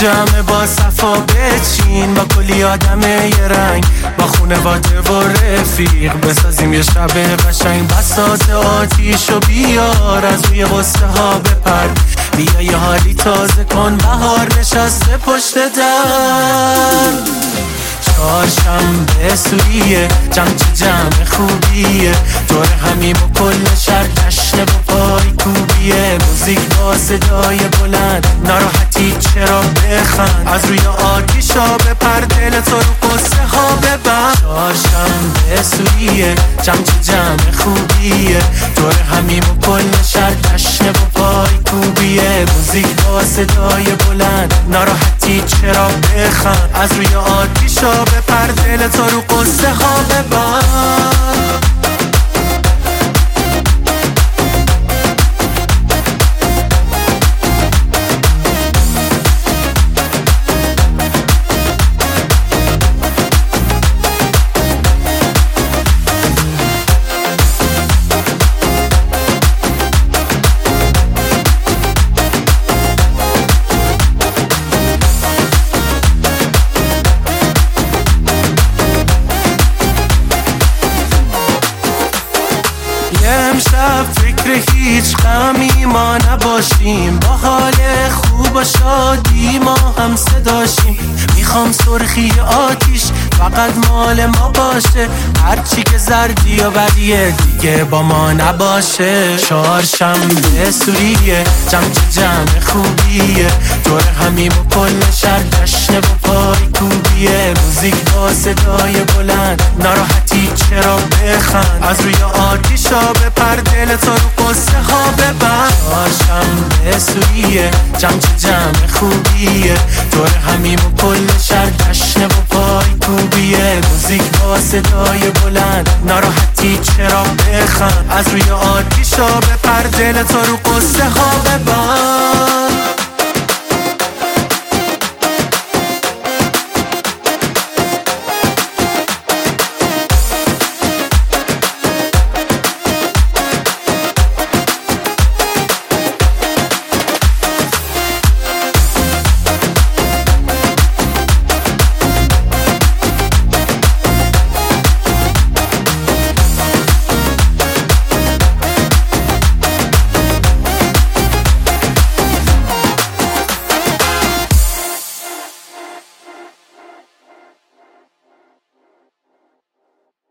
جمع با صفا بچین، با کلی آدم یه رنگ، با خونواده و رفیق بسازیم یه شب قشنگ. بساط آتیشو بیار از روی غصه ها بپر، بیا یه حالی تازه کن، بهار نشسته پشت در. چهارشنبه سوریه، جمع خوبیه، دور همیم و کل شهر جشنه با پای کوبیه. موزیک با صدای بلند، ناراحتی چرا بخند، از روی آتیشا بپر، دل تو رو قصه ها ببند. چهارشنبه سوریه، جمع خوبیه، دور همیم و کل شهر جشنه با پای کوبیه. موزیک با صدای بلند، ناراحتی چرا بخند، از روی آتیشا بپر، دل تو رو قصه ها ببند. امشب فکر هیچ غمی ما نباشیم، با حال خوب و شادی ما هم صداشیم. میخوام سرخی آتیش فقط مال ما باشه، هرچی که زردی و بدیه دیگه با ما نباشه. چهارشنبه سوریه، جمع خوبیه، دور همیم و کل شهر جشنه و پای کوبیه. موزیک با صدای بلند، ناراحتی چرا بخند، از روی آتیشا بپر، دل تو رو قصه ها ببند. چهارشنبه سوریه، جمع خوبیه، دور همیم و کل شهر جشنه و پای کوبیه. موزیک با صدای بلند، ناراحتی چرا بخند، از روی آتیشا بپر، دل تو رو قصه ها ببند.